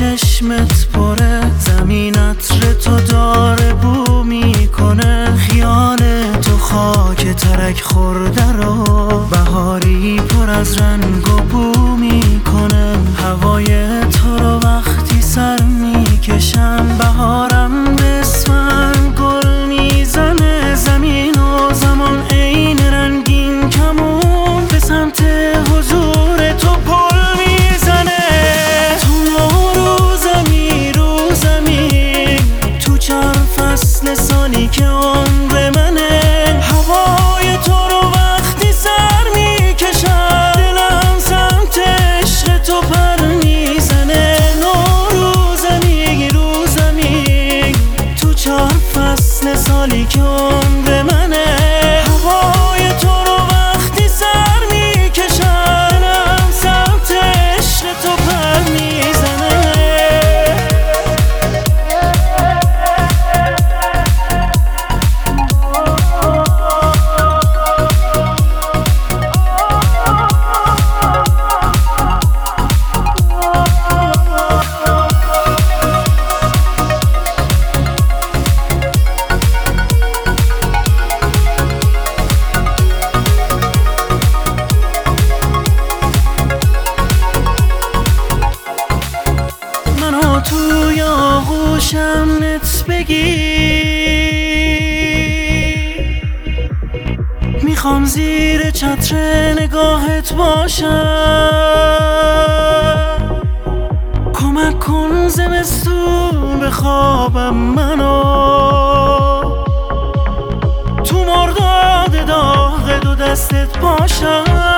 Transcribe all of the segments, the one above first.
چشمت پره، زمین عطر تو داره بو میکنه، خیال تو خاک ترک خورده رو بهاری پر از رنگ و بو میکنه. هوای تو رو وقتی سر میکشم، بهارم به اسفند گل میزنه، زمین و زمان عین رنگین کمون به سمت حضور تو پل میزنه. تو نوروزمی روزمی، تو 4 فصل سالی که عمر منه، هوای تو رو وقتی سر میکشم، دلم سمت عشق تو پر میزنه. نوروزمی روزمی، تو 4 فصل سالی که عمر منه، هوای تو رو وقتی سر میکشم، دلم سمت عشق تو پر میزنه. توی آغوشم نت بگیر، میخوام زیر چتر نگاهت باشم، کمک کن زمستون به خوابم منو، تو مرداد داغ دو دستت باشم.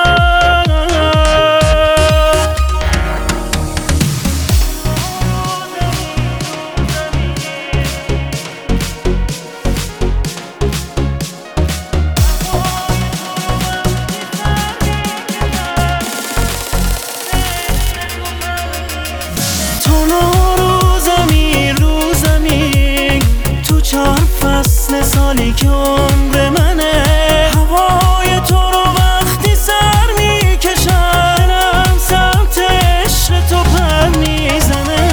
تو 4 فصل سالی که عمر منه، هوای تو رو وقتی سر میکشم، دلم سمت عشق تو پر میزنه.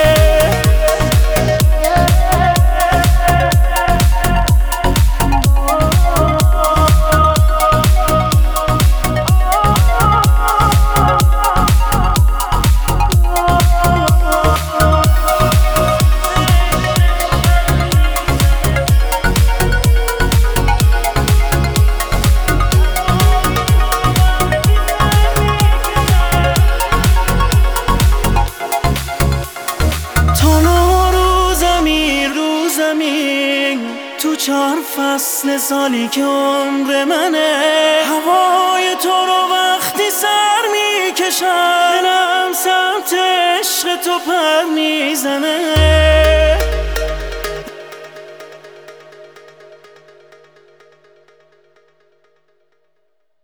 تو 4 فصل سالی که عمر منه، هوای تو رو وقتی سر میکشم، دلم سمت عشق تو پر میزنه.